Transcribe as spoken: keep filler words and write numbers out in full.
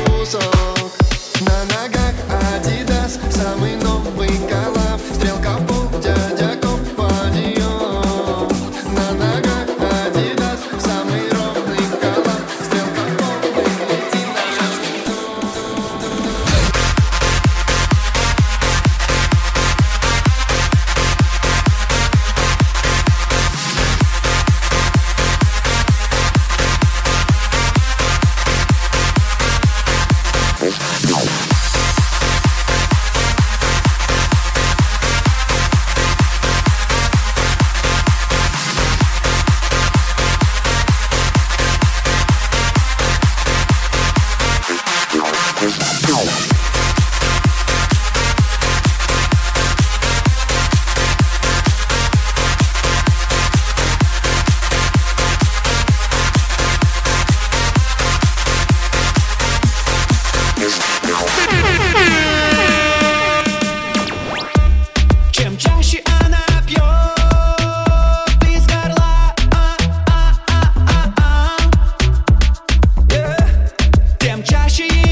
кусок. На ногах Adidas, самый новый коллаб. Стрелка в пол, дядя Коп подъем. На ногах Adidas, самый ровный коллаб. Стрелка в пол, мы летим на Чем чаще она пьет из горла, а, а, а, а, а. Yeah. Тем чаще